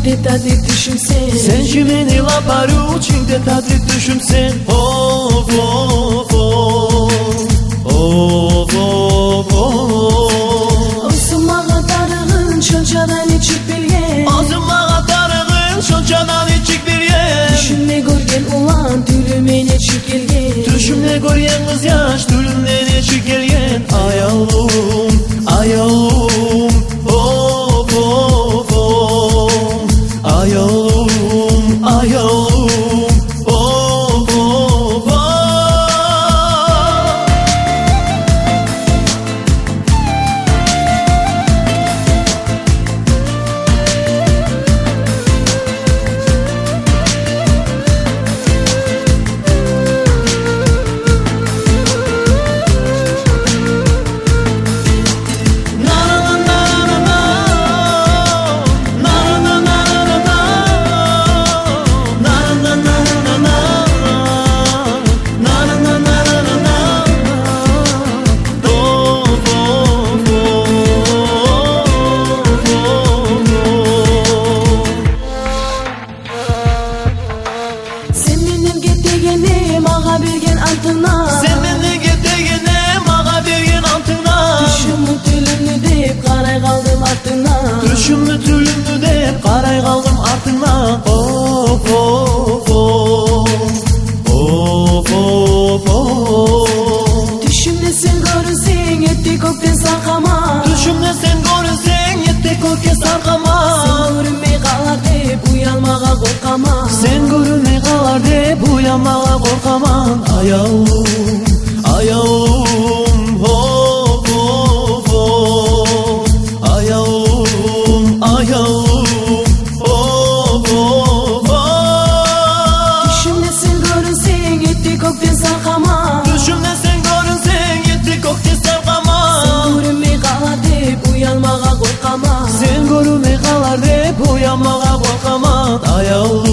içimde tadı düşünsen. Sen ki meni lapar içimde tadı düşünsen. Of of of of of of. Ağzıma darığın şonçadan içip bilgen. Ağzıma darığın şonçadan içip bilgen. Düşümle görgen ulan tülüme neçip gelgen. Düşümle görgen kız yaş tülümle neçip gelgen. Ay Allah'ım ay Allah'ım of of of. Ay Allah'ım ay Allah'ım of of of. Sen beni getegene mağa bergen altına. Düşümü tülümlü deyip qaray qaldım артыңа. Düşümü tülümlü deyip qaray qaldım артыңа. Of of of of of of. Düşümde sen görürsen yetti kökten sarkama. Düşümde sen görürsen yetti kökten sarkama. Sen görünmey qalar deyip uyanmağa korkama. Sen görünmey qalar deyip uyanmağa korkaman. Ay Allah'ım ay Allah'ım of of of. Ay Allah'ım ay Allah'ım of of of. Düşümde sen görürsen yetti kökten sarkama. Düşümde sen görürsen yetti kökten sarkama. Sen görünmey qalar deyip uyanmağa korkama. Sen görünmey qalar deyip uyanmağa korkaman. Ay Allah'ım